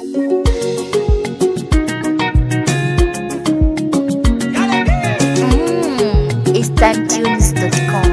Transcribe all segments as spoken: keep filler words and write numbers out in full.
Tunes dot com.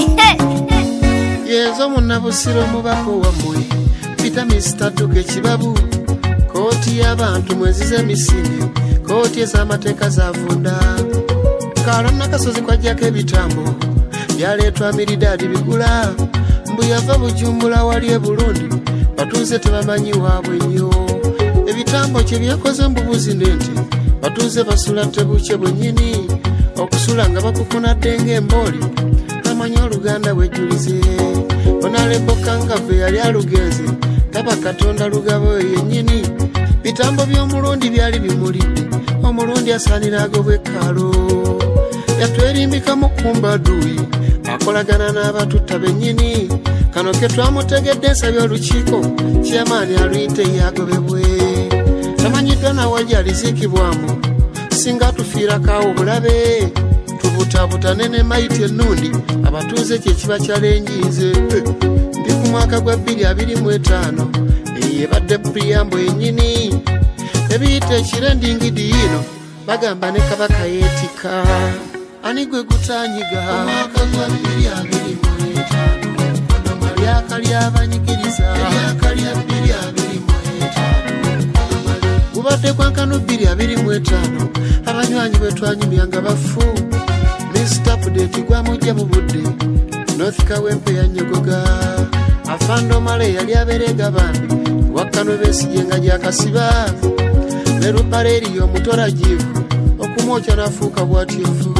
Yezo munabusiro mubako wamwe Peter Mister Tuke Kibabu Koti y'abantu mwezize emisinde Koti ez'amateeka zavunda Kalonna kasozi kwajjako ebitambo byaleetwa miridadi bigula mbu yava Bujumbura wali e Burundi batuuze tebamanyi waabwe nnyo ebitambo kye byakoze mbubuzi nenti batuuze basula tebuke bwennyini okusula nga bakukunadde ng'emboli amanyi Oluganda wejjulize Onalebo Kangave yali alugenze taba Katonda lugabo yennyini bitambo by'omulundi byali bimulidde omulundi asaanira agobwe kalo yatwerimbika mu kumba duyi akolagana n'abatutta bennyini kano ke twamutegedde ensabye olukiiko kyamaani aluyite yagobebwe tamanyiddwa nawe gyalizikibwamu singa tufiirako obulabe tubutabuta nene maiti ennundi abatuuze kye kiba kyalenjinze ndi ku mwaka gwa bbiri abiri mu etaano eyebadde puriyambo yennyini ebiyita ekirendingidi yino bagamba ne kabaka yeetika ani gwe gutaanyiga omwaka gwa bbiri abiri mu etaano lyaka ly'abanyigiriza lyaka lya bbiri abiri mu etaano gubadde kwankano bbiri abiri mu etaano abanywanyi bwe twanyumyanga bafu Mister Pudeti gwamujja mu budde North Kawempe yanyogoga afando male yali aberega bandi wakkano Besigye nga gyakasiba ne Lubaleri omutorajivu okumwokya n'afuuka bwatyefu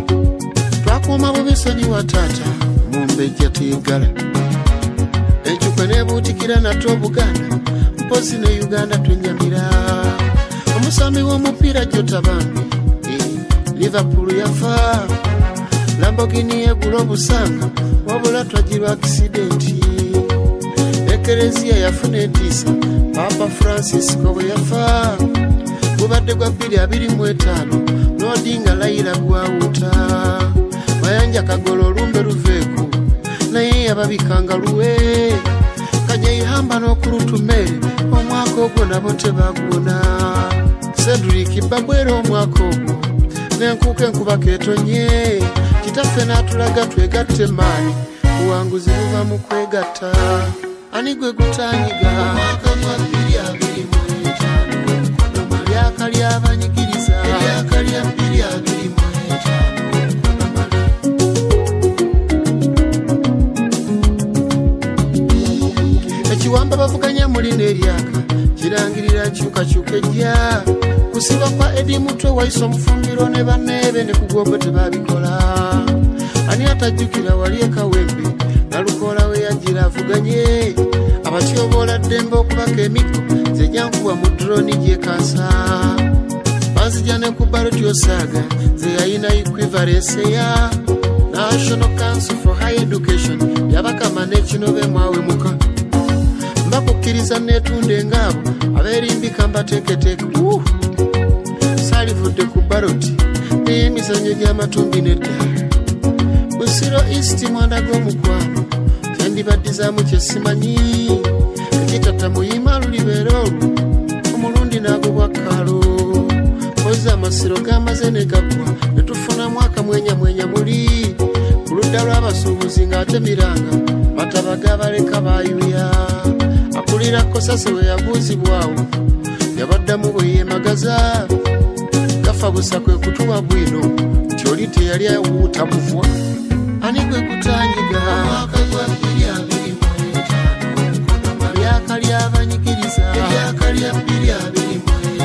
twakuuma bubisonyi wa taata mu mbejja teegala ekyukwe neebuutikira nate Obuganda mpozi ne Uganda twenyamira omusami w'omupiira Jota Bambi Liverpool yafa Lamborghini egula obusanga wabula twagirwa akisidenti Ekereziya yafuna entiisa Papa Francisco bwe yafa gubadde gwa bbiri abiri mu etaano n'Odinga Layira gwawuta Mayanja Kagolo olumbe luveeku naye yababikanga luwe Kanyeihamba n'okulutumere omwaka ogwo nabo tebaguwona Cedric Babwera omwaka ogwo n'enkuuka enkuba keetonye kitaffe n'atulaga twegatte maanyi buwanguzi buva mu kwegatta ani gwe gutaanyiga omwaka gwa bbiri abiri mu etaano lyaka ly'abanyigiriza lyaka lya bbiri abiri mu etaano ekiwamba bavuganya mulina eryaka kirangirira kyukakyuka ejja kusiba kwa Edi Mutwe wayise omufumbiro ne banneebe ne kugwogwe tebabikola ani atajjukira wali e Kawempe nalukoola we yagira avuganye abatyoboola ddembe okubaka emikko ze jankuwa mu droni gyekasa banzija ne ku Baroti Osaaga ze yayina equivalence ya National Council for Higher Education yabakama n'ekinobe mwawe muka mbakukkiriza neetunde ngaabo abeerimbika mbateeketeeke salivudde ku Baroti n'emizannyo gy'amatumbi n'eddala Busiro East mwanda gw'omukwano kyandibaddizamu kye simanyi ekitata muyima lulibeera olwo omulundi n'agobwa kalo koza amasiro gamaze ne gaggwa ne tufunamu akamwenyamwenya muli ku ludda lw'abasuubuzi ng'ate miranga mataba g'abaleka baayuya akulira Kosase we yabuuzibwawo yabaddamu bwe yeemagaza gafa busa kwe kutuba bwino nti oli teyali awuutamuvwa ani gwe gutaanyiga omwaka gwa bbiri abiri mu etaano lyaka ly'abanyigiriza lyaka lya bbiri abiri mu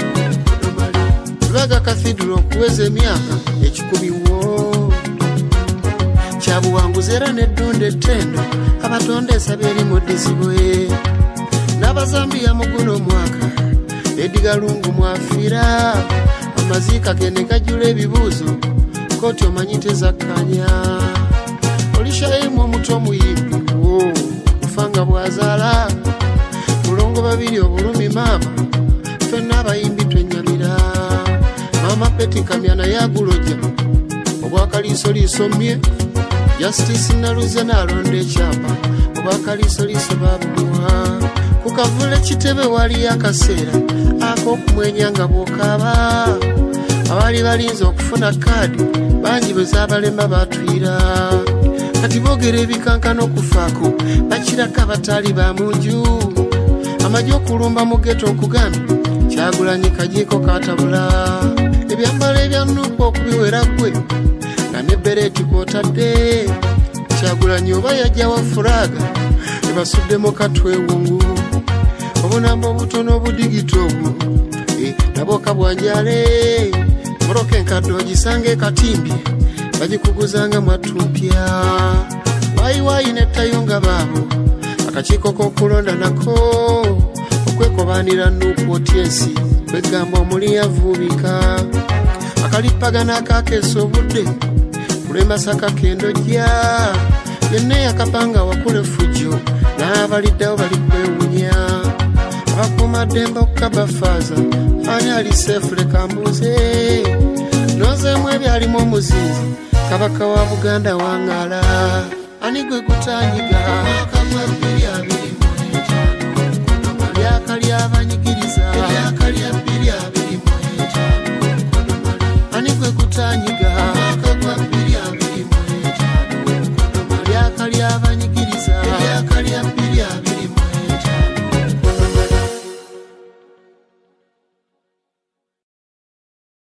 etaano Lubaga Cathedral okuweza emyaka ekikumi wo kyabuwanguzi era n'eddunda ettendo abatonda ensaba eri mu ddizibwe n'Abazambiya mu guno omwaka Edgar Lungu mwafiira amaziika ge ne gajjula ebibuuzo kooti omanyi tezakkanya Olishaimu omuto omuyimbi wo kufanga bwazaala mulongo babiri obulumi maama ffenna abayimbi twenyamira maama Peti Kamyana yaguloja obwakaliisoliiso mmye Justice Naluze n'alonda ekyapa obwakaliisoliiso baabumuwa ku Kavule kitebe wali akaseera ak'okumwenya nga bw'okaaba. Abali balinze okufuna kaadi bangi bwe zaabalema batwira. Kati boogera ebikankana okufaako bakirako abatali ba mu nju. Amagye okulumba mu ghetto nkugambye Kyagulanyi kajiiko katabula. Ebyambalo ebya Nuupu okubiwera ggwe nga ne bereti kw'otadde. Kyagulanyi oba yajja wa fulaga ebasuddemu katwewungu. Obunamba obutono obudigito obwo nabwo kabwanjale. Moroka enkadde ogisange katimbi bagikuguzanga mwatumpya. Wayiwayi nettayo nga baabo akakiiko k'okulonda nako okwekobaanira Nuupu otyensi kwegamba omuli yavuubika. Akalipagana akakeesa obudde kulemasaka kendojja. Yenna yakapanga wakule fujjo n'abaliddawo bali kwewunya. Abakuumaddembe okukaba faaza ani ali seefu leka mbuuze. Nozeemu ebyalimu omuzinzi kabaka wa Buganda wangaala. Ani gwe gutanyiga mwaka gwa bbiri abiri mu etaano lyaka ly'abanyigiriza